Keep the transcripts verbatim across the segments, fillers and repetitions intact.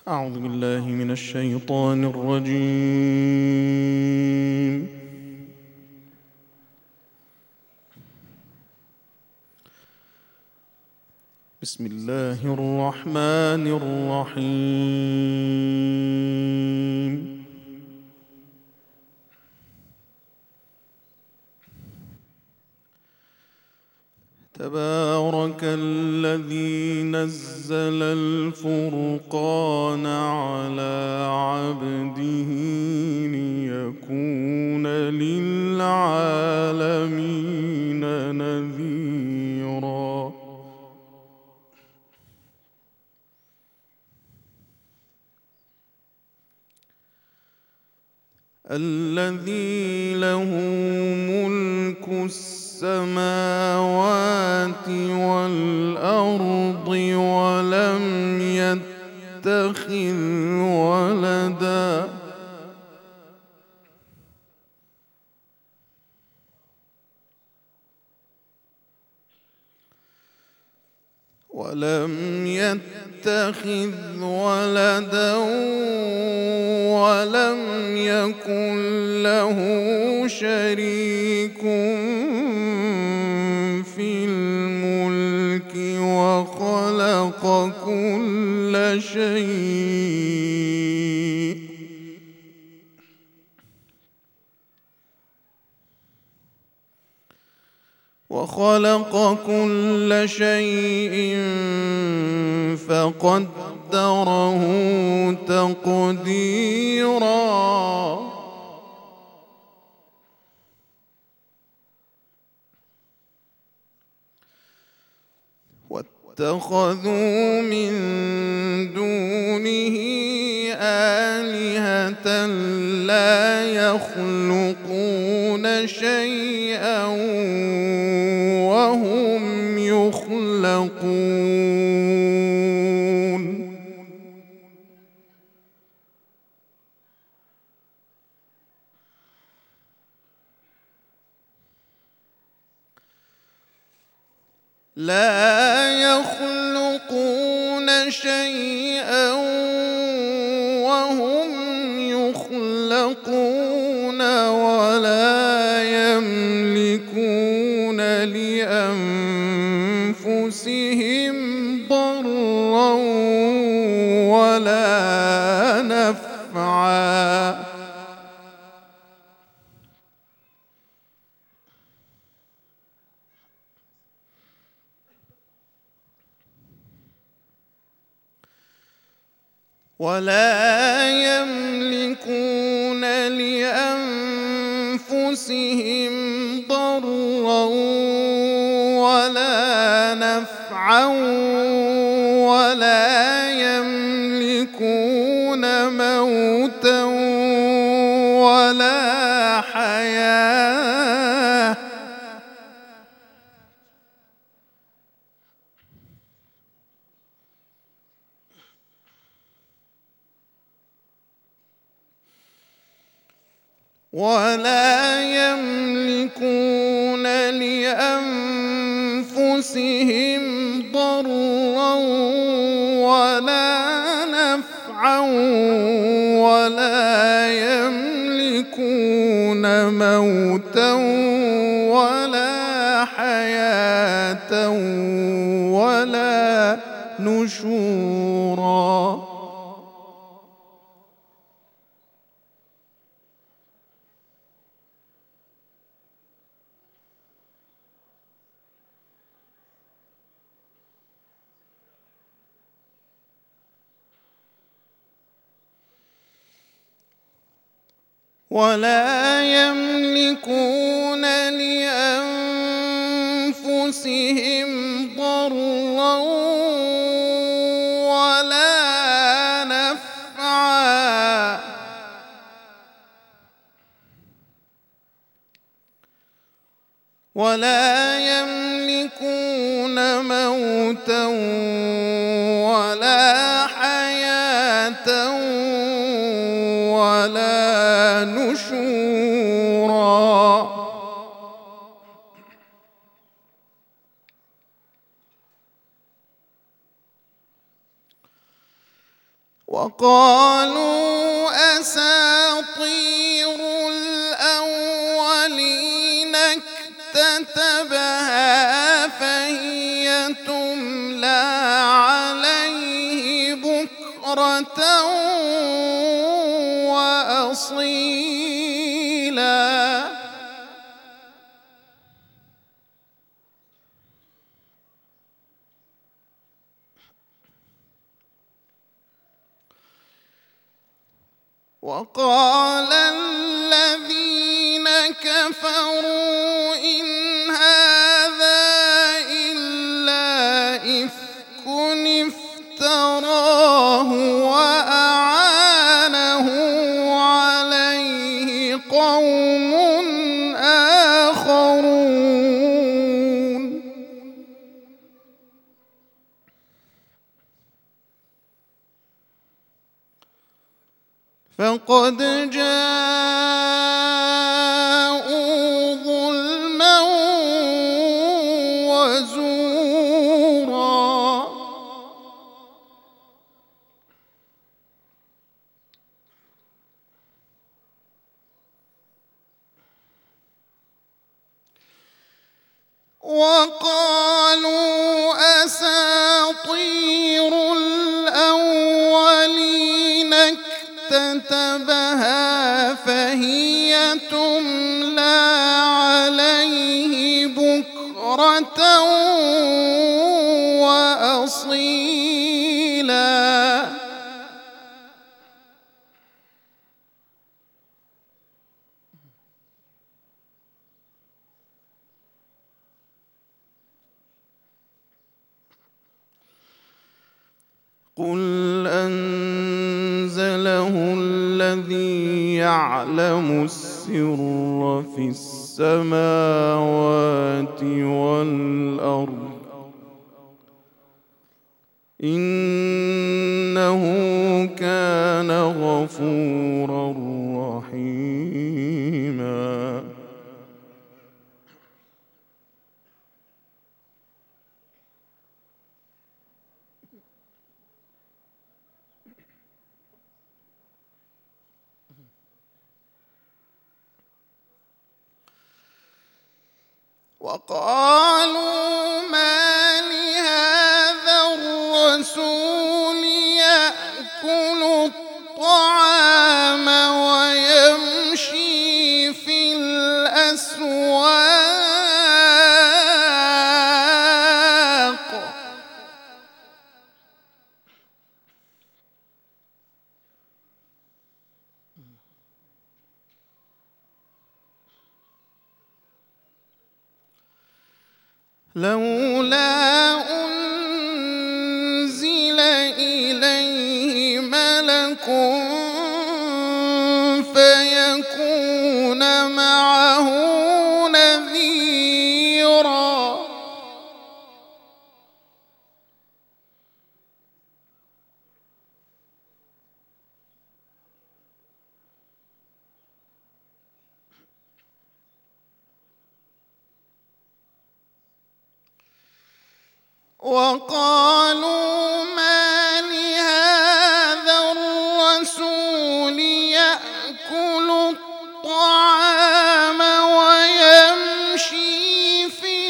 أعوذ بالله من الشيطان الرجيم. بسم الله الرحمن الرحيم. تبارك الذي نزل الفرقان على عبده ليكون للعالمين نذيرا. الذي له ملك السماوات والأرض ولم يتخذ ولدا ولم يتخذ ولدا ولم يكن له شريك في الملك وخلق كل شيء وخلق كل شيء فقدره تقديرا. واتخذوا من دونه آلهة لا يخلقون شيئا وهم يخلقون. لا يخلقون شيئا وهم يخلقون ولا يملكون لأنفسهم ضرا ولا نفعا. ولا يملكون لأنفسهم ضرا ولا نفعا ولا يملكون موتا ولا حياة ولا يملكون لأنفسهم ضرا ولا نفعا ولا يملكون موتا ولا حياة ولا نشورا. ولا يملكون لأنفسهم ضرا ولا نفعا ولا يملكون موتا ولا حياة ولا نشورا. وقالوا أساطير الأولين اكتتبها فهي تملى عليه بكرة وأصيلا. وقال الذين كفروا إن هذا إلا إفك افتراه وأعانه عليه قوم آخرون. فقد جاءوا ظلما وزورا. وقالوا أساطير الأولين اكتتبها فهي تملى عليه بكرة وأصيلا. قل أنزله الذي يعلم السر في السماوات والأرض إنه كان غفورا رحيما. وقالوا ما لهذا الرسول يأكل الطعام ويمشي في الأسواق لولا أنزل إليه ملك فيكون معه نذيرا. وقالوا ما لهذا الرسول يأكل الطعام ويمشي في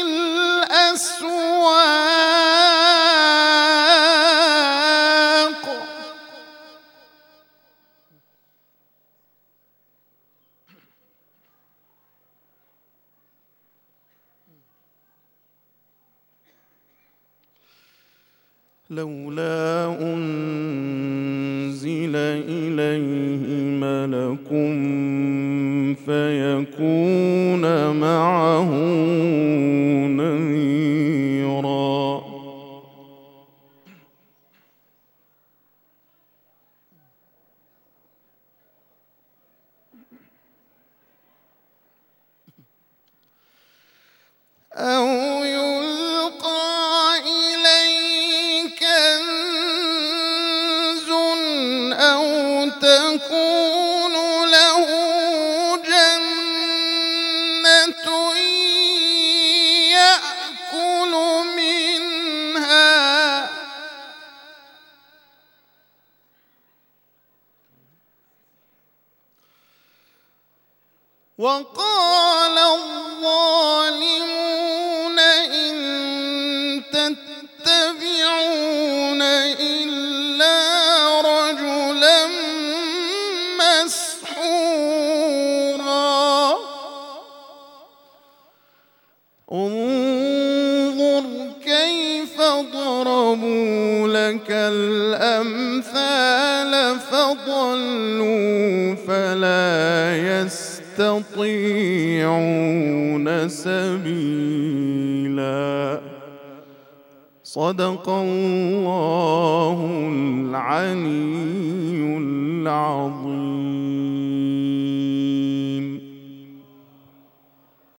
الأسواق لولا أنزل إليه ملك فيكون معه نذيرا. أو يلقى إليه كنز أو تكون له جنة يأكل منها وقال الظالمون إن تتبعون إلا رجلا مسحورا انظر كيف ضربوا لك الأمثال فضلوا فلا يستطيعون سبيلا. صدق الله العلي العظيم.